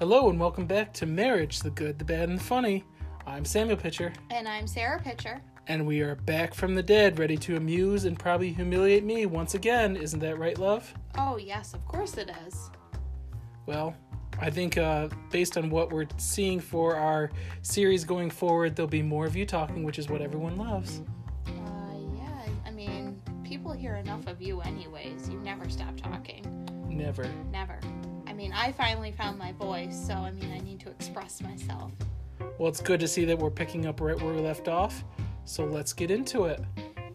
Hello and welcome back to Marriage, the Good, the Bad, and the Funny. I'm Samuel Pitcher. And I'm Sarah Pitcher. And we are back from the dead, ready to amuse and probably humiliate me once again. Isn't that right, love? Oh, yes, of course it is. Well, I think based on what we're seeing for our series going forward, there'll be more of you talking, which is what everyone loves. Yeah, I mean, people hear enough of you anyways. You never stop talking. Never. I mean, I finally found my voice, so I need to express myself. Well, it's good to see that we're picking up right where we left off, so let's get into it.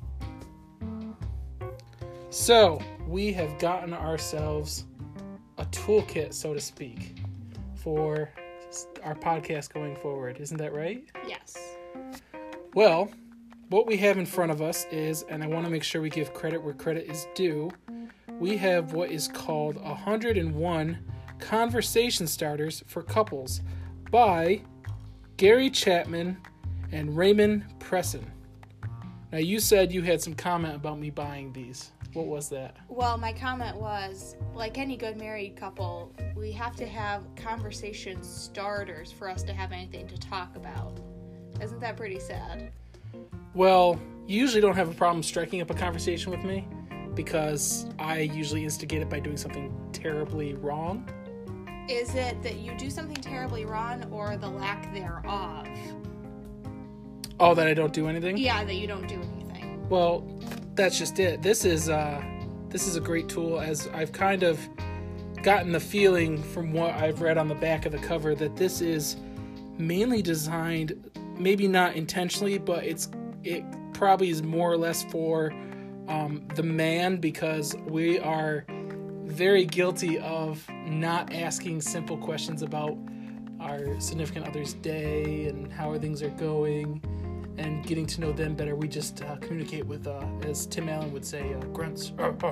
So, we have gotten ourselves a toolkit, so to speak, for our podcast going forward. Isn't that right? Yes. Well, what we have in front of us is, and I want to make sure we give credit where credit is due, we have what is called 101 Conversation Starters for Couples by Gary Chapman and Raymond Presson. Now, you said you had some comment about me buying these. What was that? Well, my comment was, like any good married couple, we have to have conversation starters for us to have anything to talk about. Isn't that pretty sad? Well, you usually don't have a problem striking up a conversation with me because I usually instigate it by doing something terribly wrong. Is it that you do something terribly wrong or the lack thereof? Oh, that I don't do anything? Yeah, that you don't do anything. Well, that's just it. This is a great tool, as I've kind of gotten the feeling from what I've read on the back of the cover that this is mainly designed, maybe not intentionally, but it probably is more or less for the man, because we are very guilty of not asking simple questions about our significant other's day and how things are going and getting to know them better. We just communicate with, as Tim Allen would say, grunts. Well,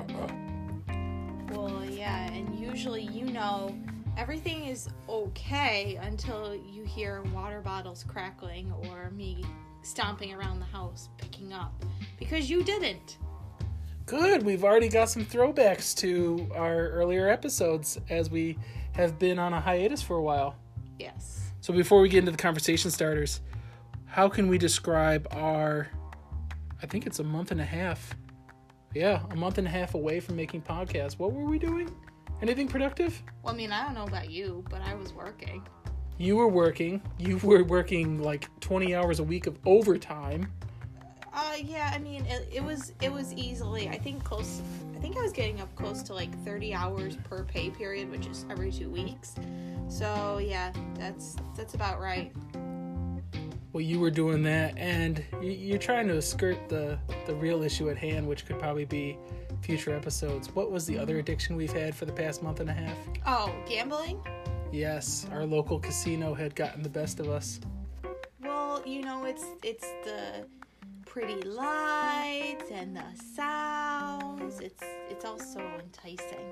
yeah, and usually, everything is okay until you hear water bottles crackling or me stomping around the house picking up, because you didn't. Good. We've already got some throwbacks to our earlier episodes, as we have been on a hiatus for a while. Yes. So before we get into the conversation starters, how can we describe I think it's a month and a half. Yeah, a month and a half away from making podcasts. What were we doing? Anything productive? Well, I don't know about you, but I was working. You were working. You were working like 20 hours a week of overtime. Yeah, it was easily, I think I was getting up close to like 30 hours per pay period, which is every 2 weeks. So, yeah, that's about right. Well, you were doing that, and you're trying to skirt the real issue at hand, which could probably be future episodes. What was the other addiction we've had for the past month and a half? Oh, gambling? Yes, our local casino had gotten the best of us. Well, it's the pretty lights and the sounds. It's all so enticing.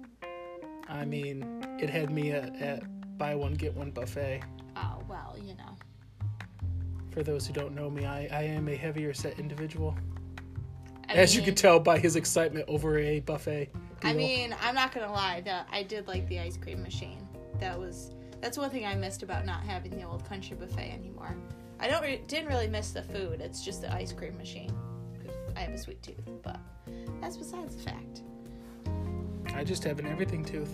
It had me at buy one get one buffet. Oh, well, For those who don't know me, I am a heavier set individual. As you can tell by his excitement over a buffet deal. I'm not gonna lie, I did like the ice cream machine. That's one thing I missed about not having the old country buffet anymore. I didn't really miss the food. It's just the ice cream machine. I have a sweet tooth, but that's besides the fact. I just have an everything tooth.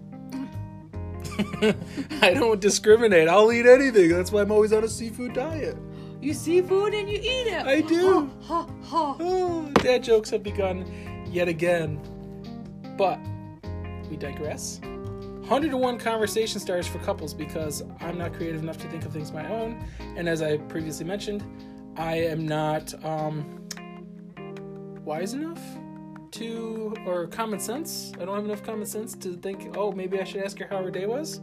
I don't discriminate. I'll eat anything. That's why I'm always on a seafood diet. You see food and you eat it. I do. Ha, ha, ha. Oh, dad jokes have begun yet again. But we digress. 101 conversation starters for couples, because I'm not creative enough to think of things of my own. And as I previously mentioned, I am not wise enough or common sense. I don't have enough common sense to think, maybe I should ask her how her day was.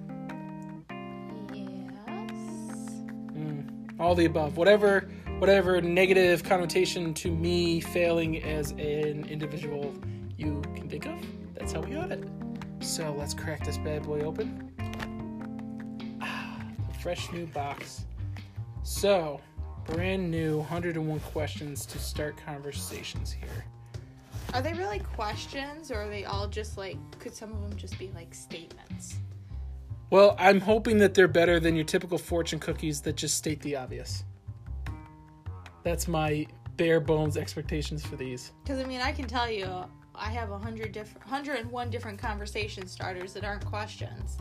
Yes. All the above. Whatever negative connotation to me failing as an individual you can think of, that's how we got it. So let's crack this bad boy open. The fresh new box. So, brand new 101 questions to start conversations here. Are they really questions, or are they all just could some of them just be statements? Well, I'm hoping that they're better than your typical fortune cookies that just state the obvious. That's my bare bones expectations for these. Because, I mean, I can tell you, I have 101 different conversation starters that aren't questions.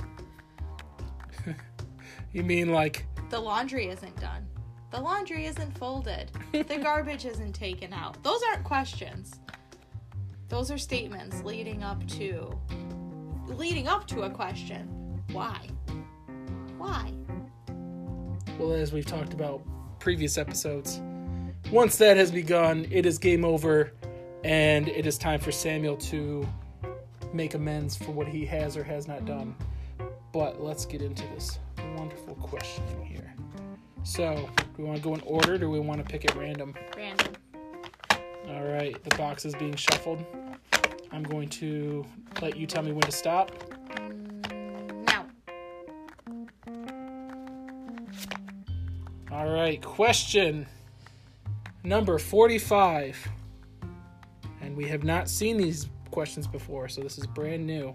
You mean like... The laundry isn't done. The laundry isn't folded. The garbage isn't taken out. Those aren't questions. Those are statements leading up to a question. Why? Why? Well, as we've talked about previous episodes, once that has begun, it is game over, and it is time for Samuel to make amends for what he has or has not done. But let's get into this wonderful question here. So, do we want to go in order, or do we want to pick at random? Random. All right, the box is being shuffled. I'm going to let you tell me when to stop. Now. All right, question number 45. And we have not seen these questions before, so this is brand new.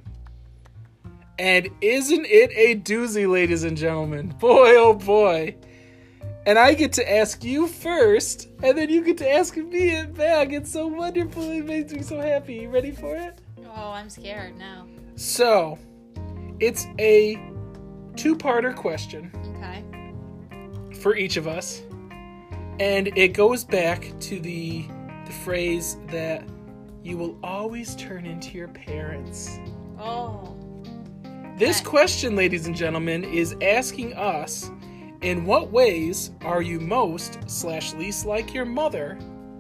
And isn't it a doozy, ladies and gentlemen? Boy, oh boy. And I get to ask you first, and then you get to ask me it back. It's so wonderful. It makes me so happy. You ready for it? Oh, I'm scared now. So, it's a two-parter question. Okay. For each of us. And it goes back to the phrase that you will always turn into your parents. Oh. This question, ladies and gentlemen, is asking us, in what ways are you most/least like your mother?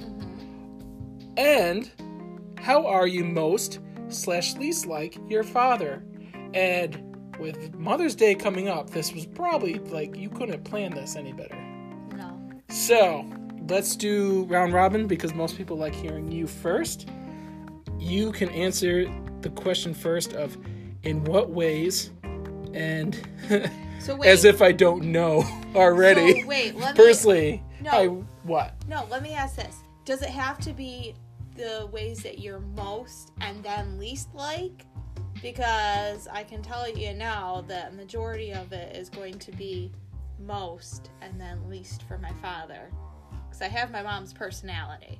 Mm-hmm. And how are you most/least like your father? And with Mother's Day coming up, this was probably like you couldn't have planned this any better. No. So, let's do round robin because most people like hearing you first. You can answer the question first of in what ways, and so wait, as if I don't know already. So wait, let personally, me, what? No, let me ask this. Does it have to be the ways that you're most and then least like? Because I can tell you now that majority of it is going to be most and then least for my father. Because I have my mom's personality.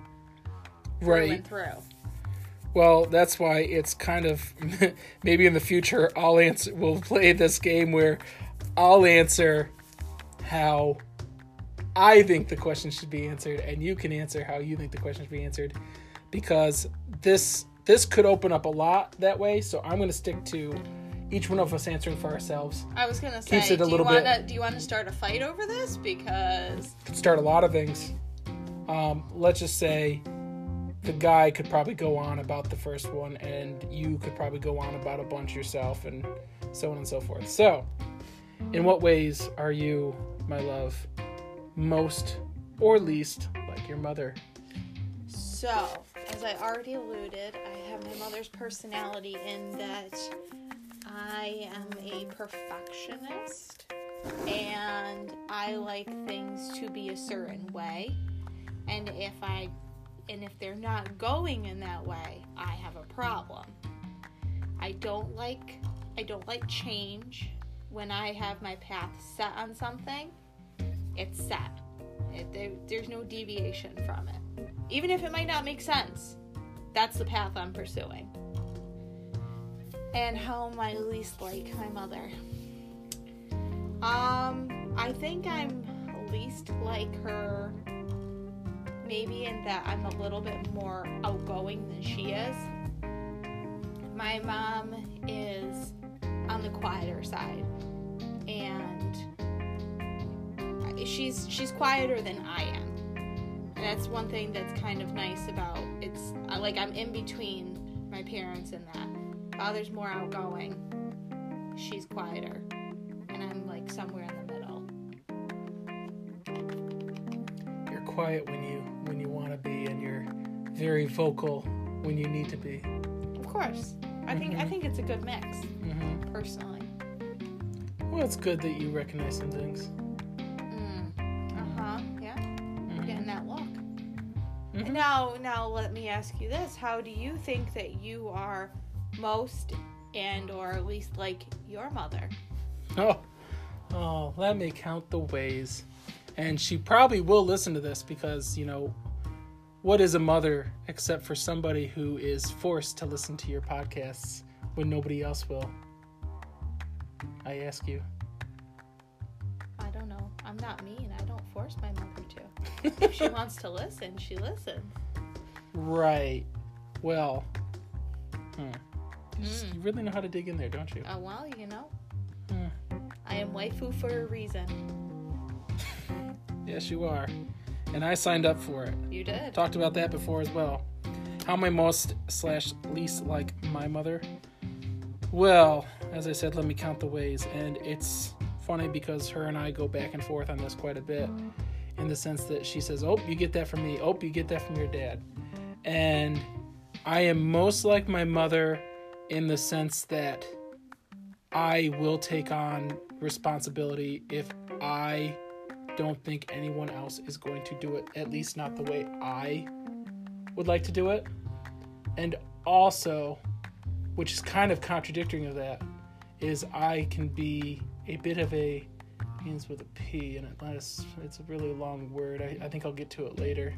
Right. Through and through. Well, that's why it's kind of, maybe in the future, we'll play this game where I'll answer how I think the question should be answered, and you can answer how you think the question should be answered, because this could open up a lot that way, so I'm going to stick to each one of us answering for ourselves. I was going to say, do you want to start a fight over this? Because... Could start a lot of things. Let's just say... The guy could probably go on about the first one, and you could probably go on about a bunch yourself, and so on and so forth. So, in what ways are you, my love, most or least like your mother? So, as I already alluded, I have my mother's personality in that I am a perfectionist, and I like things to be a certain way, and if they're not going in that way, I have a problem. I don't like change. When I have my path set on something, it's set. There's no deviation from it. Even if it might not make sense, that's the path I'm pursuing. And how am I least like my mother? I think I'm least like her maybe in that I'm a little bit more outgoing than she is. My mom is on the quieter side, and she's quieter than I am. And that's one thing that's kind of nice about it's like I'm in between my parents in that. Father's more outgoing, she's quieter, and I'm like somewhere in the middle. You're quiet when you want to be, and you're very vocal when you need to be. Of course. I think it's a good mix, personally. Well, it's good that you recognize some things. Yeah. We're getting that look. Now let me ask you this. How do you think that you are most and or least like your mother? Oh, let me count the ways. And she probably will listen to this because, what is a mother except for somebody who is forced to listen to your podcasts when nobody else will? I ask you. I don't know. I'm not mean. I don't force my mother to. If she wants to listen, she listens. Right. Well, you really know how to dig in there, don't you? Well, I am waifu for a reason. Yes, you are. And I signed up for it. You did. Talked about that before as well. How am I most/least like my mother? Well, as I said, let me count the ways. And it's funny because her and I go back and forth on this quite a bit, in the sense that she says, oh, you get that from me. Oh, you get that from your dad. And I am most like my mother in the sense that I will take on responsibility if I don't think anyone else is going to do it, at least not the way I would like to do it. And also, which is kind of contradictory of that, is I can be a bit of a, begins with a P, and it's a really long word. I think I'll get to it later.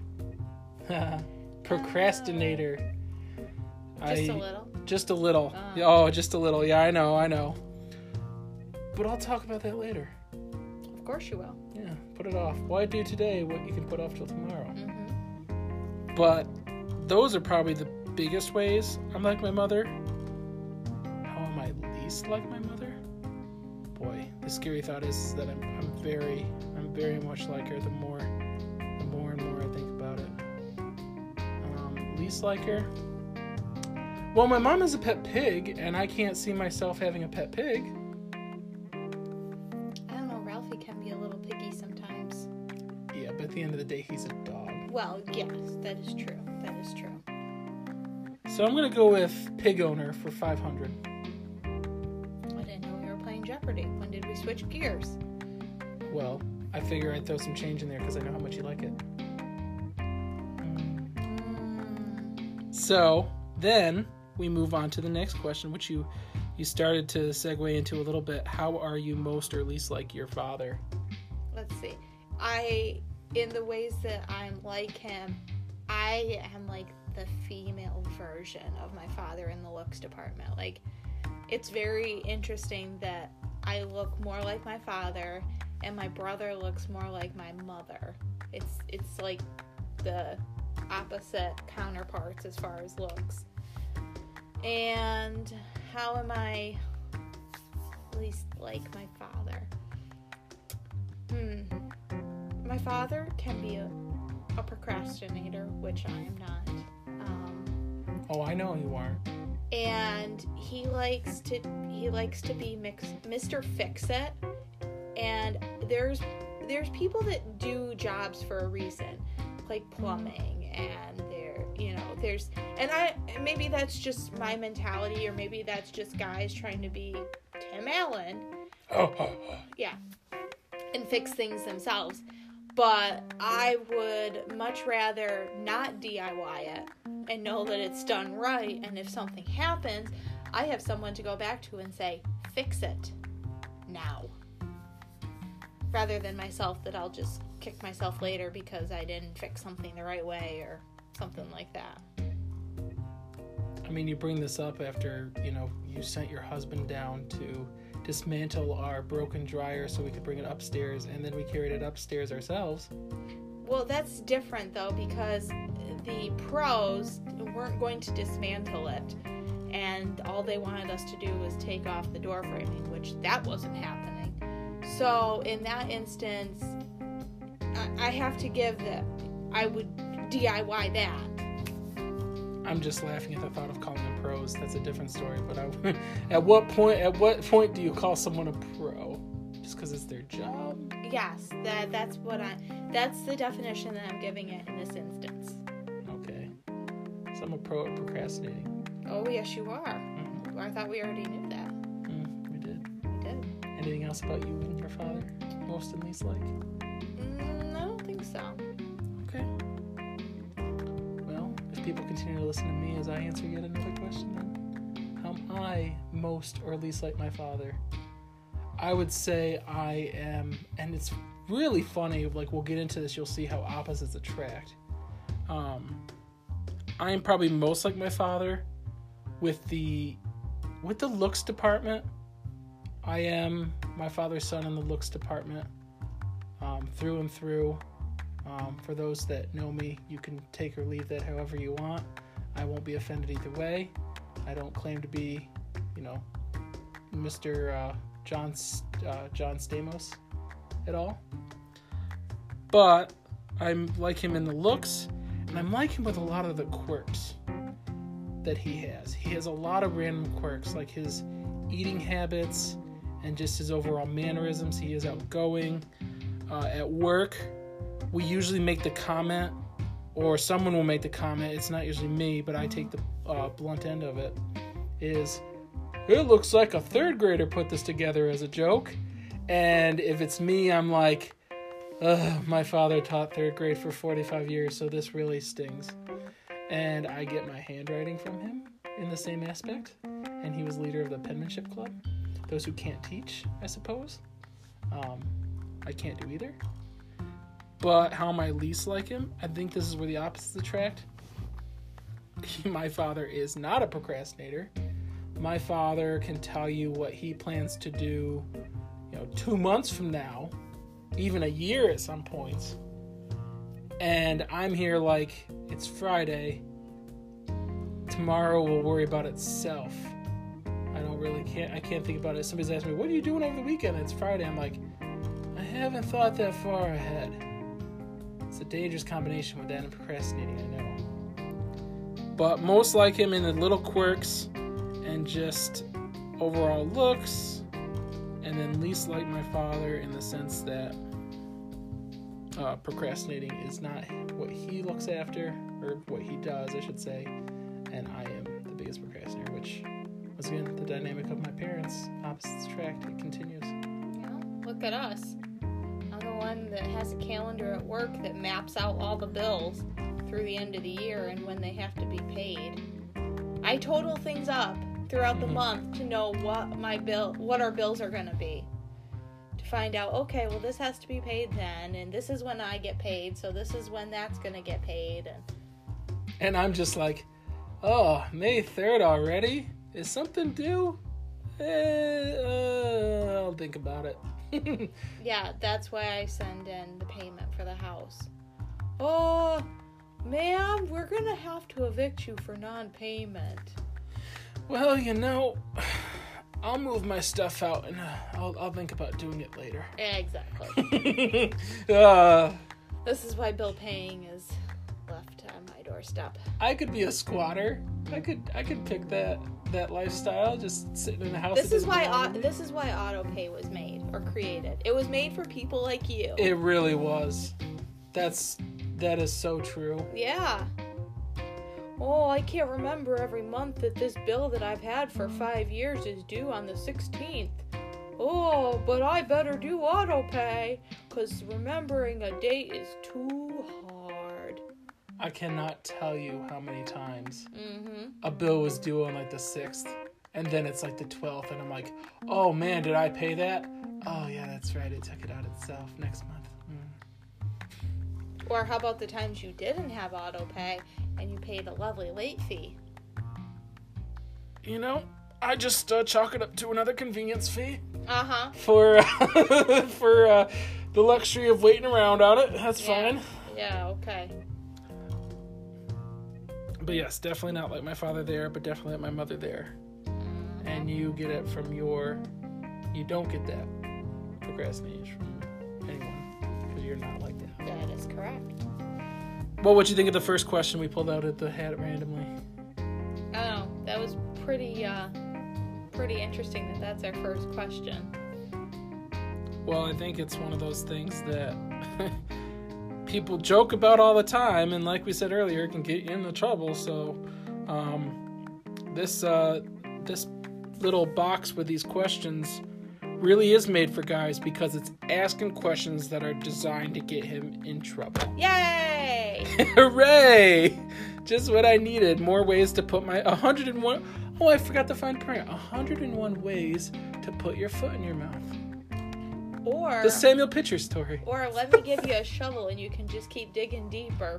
Procrastinator. Just a little? Just a little. Oh, just a little. Yeah, I know. But I'll talk about that later. Of course you will. Yeah, put it off. Why do today what you can put off till tomorrow? Mm-hmm. But those are probably the biggest ways I'm like my mother. How am I least like my mother? Boy, the scary thought is that I'm very much like her the more and more I think about it. Least like her? Well, my mom is a pet pig, and I can't see myself having a pet pig. I don't know, Ralphie can be a little piggy sometimes. Yeah, but at the end of the day, he's a dog. Well, yes, that is true. So I'm going to go with pig owner for 500. I didn't know we were playing Jeopardy. When did we switch gears? Well, I figure I'd throw some change in there because I know how much you like it. So then we move on to the next question, which you started to segue into a little bit. How are you most or least like your father? Let's see. In the ways that I'm like him, I am like the female version of my father in the looks department. Like, it's very interesting that I look more like my father and my brother looks more like my mother. It's like the opposite counterparts as far as looks. And how am I least like my father? My father can be a procrastinator, which I am not. Oh, I know you are. And he likes to be Mr. Fix-It. And there's people that do jobs for a reason, like plumbing, and maybe that's just my mentality, or maybe that's just guys trying to be Tim Allen. Yeah, and fix things themselves. But I would much rather not DIY it and know that it's done right, and if something happens, I have someone to go back to and say, fix it now. Rather than myself, that I'll just kick myself later because I didn't fix something the right way or something like that. I mean, you bring this up after, you sent your husband down to dismantle our broken dryer so we could bring it upstairs, and then we carried it upstairs ourselves. Well, that's different, though, because the pros weren't going to dismantle it, and all they wanted us to do was take off the door framing, which that wasn't happening. So, in that instance, I have to give that I would DIY that. I'm just laughing at the thought of calling them pros. That's a different story. But at what point do you call someone a pro? Just because it's their job? Yes, that's the definition that I'm giving it in this instance. Okay. So I'm a pro at procrastinating. Oh, yes, you are. Mm-hmm. I thought we already knew that. We did. We did. Anything else about you and your father? Most and least like? I don't think so. Okay. People continue to listen to me as I answer yet another question then. How am I most or least like my father? I would say I am, and it's really funny, like we'll get into this, you'll see how opposites attract. I am probably most like my father with the looks department. I am my father's son in the looks department, through and through. For those that know me, you can take or leave that however you want. I won't be offended either way. I don't claim to be, Mr. John Stamos at all. But I'm like him in the looks, and I'm like him with a lot of the quirks that he has. He has a lot of random quirks, like his eating habits and just his overall mannerisms. He is outgoing. At work, we usually make the comment, or someone will make the comment, it's not usually me, but I take the blunt end of it, is, it looks like a third grader put this together as a joke. And if it's me, I'm like, my father taught third grade for 45 years, so this really stings. And I get my handwriting from him in the same aspect. And he was leader of the penmanship club. Those who can't teach, I suppose. I can't do either. But how am I least like him? I think this is where the opposites attract. My father is not a procrastinator. My father can tell you what he plans to do, 2 months from now, even a year at some points. And I'm here like, it's Friday. Tomorrow will worry about itself. I can't think about it. Somebody's asking me, what are you doing over the weekend? It's Friday. I'm like, I haven't thought that far ahead. It's a dangerous combination with that and procrastinating, I know. But most like him in the little quirks and just overall looks, and then least like my father in the sense that procrastinating is not what he looks after, or what he does, I should say, and I am the biggest procrastinator, which, once again, the dynamic of my parents, opposites attract, it continues. Yeah, look at us. I'm the one that has a calendar at work that maps out all the bills through the end of the year and when they have to be paid. I total things up throughout the month to know what our bills are going to be. To find out, okay, well, this has to be paid then, and this is when I get paid, so this is when that's going to get paid. And I'm just like, oh, May 3rd already? Is something due? I'll think about it. Yeah, that's why I send in the payment for the house. Oh, ma'am, we're going to have to evict you for non-payment. Well, I'll move my stuff out and I'll think about doing it later. Exactly. This is why bill paying is left on my doorstep. I could be a squatter. I could pick that lifestyle, just sitting in the house. This is why auto pay was made or created. It was made for people like you. It really was. That is so true. Yeah. Oh, I can't remember every month that this bill that I've had for 5 years is due on the 16th. Oh, but I better do auto pay, because remembering a date is too hard. I cannot tell you how many times a bill was due on like the 6th, and then it's like the 12th, and I'm like, oh man, did I pay that? Oh yeah, that's right, it took it out itself next month. Or how about the times you didn't have auto pay and you paid a lovely late fee? I just chalk it up to another convenience fee. For the luxury of waiting around on it. That's fine. Yeah, okay. But yes, definitely not like my father there, but definitely like my mother there. And you get it from you don't get that procrastination from anyone, because you're not like that. That is correct. Well, what'd you think of the first question we pulled out at the hat randomly? Oh, that was pretty interesting that's our first question. Well, I think it's one of those things that people joke about all the time, and like we said earlier, it can get you into trouble. So, this little box with these questions really is made for guys, because it's asking questions that are designed to get him in trouble. Yay! Hooray! Just what I needed. More ways to put my 101... Oh, I forgot the fine print. 101 ways to put your foot in your mouth. Or The Samuel Pitcher story. Or let me give you a shovel and you can just keep digging deeper.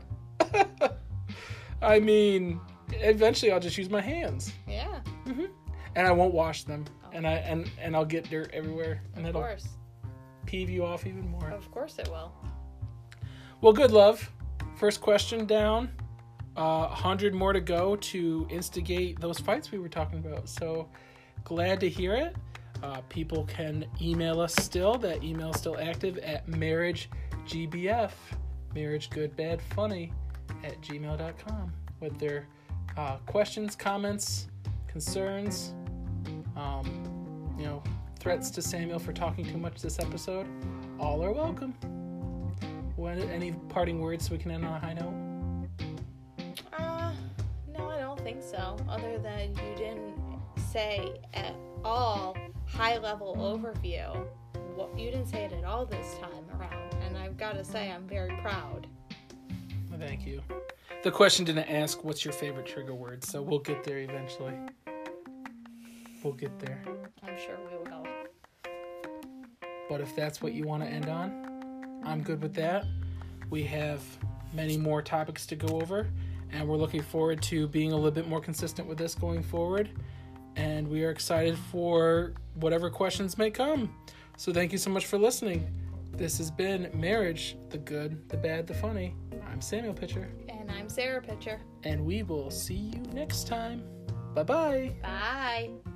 I mean, eventually I'll just use my hands. Yeah. Mm-hmm. And I won't wash them. Oh. And I'll get dirt everywhere. And Of it'll course. peeve you off even more. Of course it will. Well, good, love. First question down. 100 more to go to instigate those fights we were talking about. So glad to hear it. People can email us still. That email is still active at marriagegbf, marriagegoodbadfunny @gmail.com with their questions, comments, concerns, threats to Samuel for talking too much this episode. All are welcome. Any parting words so we can end on a high note? No, I don't think so. Other than you didn't say at all high-level overview. You didn't say it at all this time around, and I've got to say I'm very proud. Well, thank you. The question didn't ask what's your favorite trigger word, so we'll get there eventually. We'll get there. I'm sure we will. But if that's what you want to end on, I'm good with that. We have many more topics to go over, and we're looking forward to being a little bit more consistent with this going forward. And we are excited for whatever questions may come. So thank you so much for listening. This has been Marriage, the Good, the Bad, the Funny. I'm Samuel Pitcher. And I'm Sarah Pitcher. And we will see you next time. Bye-bye. Bye.